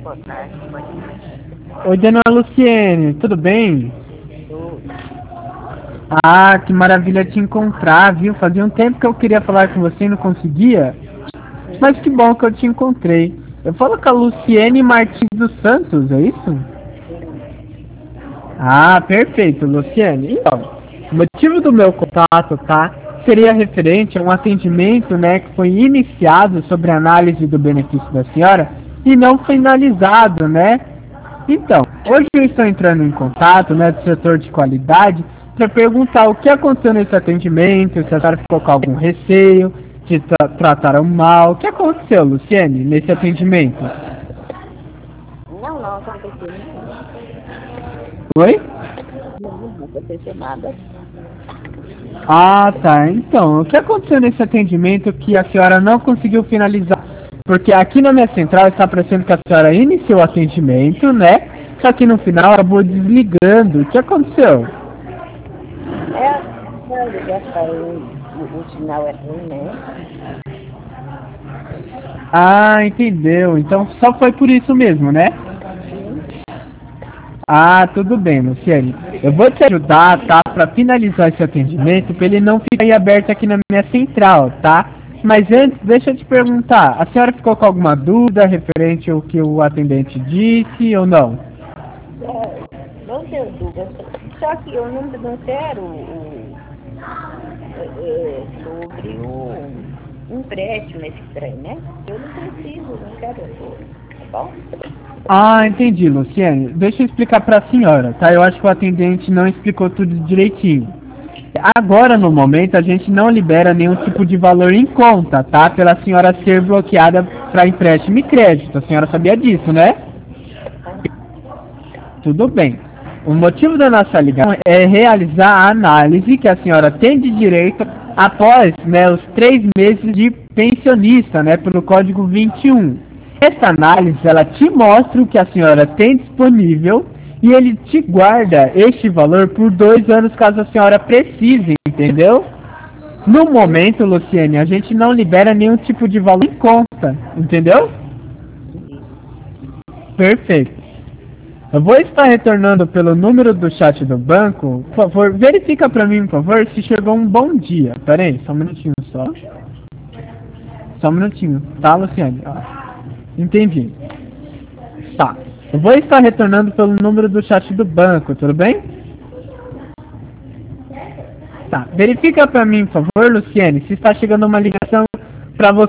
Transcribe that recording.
boa tarde, pode ir. Oi, dona Luciene, tudo bem? Tudo. Ah, que maravilha te encontrar, viu? Fazia um tempo que eu queria falar com você e não conseguia, mas que bom que eu te encontrei. Eu falo com a Luciene Martins dos Santos, é isso? Sim. Ah, perfeito, Luciene. Então, o motivo do meu contato, tá? Seria referente a um atendimento, né, que foi iniciado sobre a análise do benefício da senhora e não finalizado, né? Então, hoje eu estou entrando em contato, né, do setor de qualidade para perguntar o que aconteceu nesse atendimento, se a senhora ficou com algum receio, se trataram mal. O que aconteceu, Luciene, nesse atendimento? Não aconteceu nada. Oi? Não aconteceu nada. Ah, tá. Então, o que aconteceu nesse atendimento que a senhora não conseguiu finalizar? Porque aqui na minha central está aparecendo que a senhora iniciou o atendimento, né? Só que no final acabou desligando. O que aconteceu? A ligação, o sinal é ruim, né? Ah, entendeu. Então só foi por isso mesmo, né? Sim. Ah, tudo bem, Luciane. Eu vou te ajudar, tá? Para finalizar esse atendimento, para ele não ficar aí aberto aqui na minha central, tá? Mas antes, deixa eu te perguntar, a senhora ficou com alguma dúvida referente ao que o atendente disse ou não? Não tenho dúvida. Só que eu não quero sobre o empréstimo esse trem, né? Eu não preciso, não quero, tá bom? Ah, entendi, Luciane. Deixa eu explicar para a senhora, tá? Eu acho que o atendente não explicou tudo direitinho. Agora, no momento, a gente não libera nenhum tipo de valor em conta, tá? Pela senhora ser bloqueada para empréstimo e crédito. A senhora sabia disso, né? Tudo bem. O motivo da nossa ligação é realizar a análise que a senhora tem de direito após, né, os 3 meses de pensionista, né, pelo Código 21. Essa análise, ela te mostra o que a senhora tem disponível e ele te guarda este valor por 2 anos caso a senhora precise, entendeu? No momento, Luciene, a gente não libera nenhum tipo de valor em conta, entendeu? Perfeito. Eu vou estar retornando pelo número do chat do banco. Por favor, verifica para mim, por favor, se chegou um bom dia. Pera aí, só um minutinho só. Só um minutinho, tá, Luciane? Entendi. Tá. Eu vou estar retornando pelo número do chat do banco, tudo bem? Tá. Verifica para mim, por favor, Luciane, se está chegando uma ligação para você.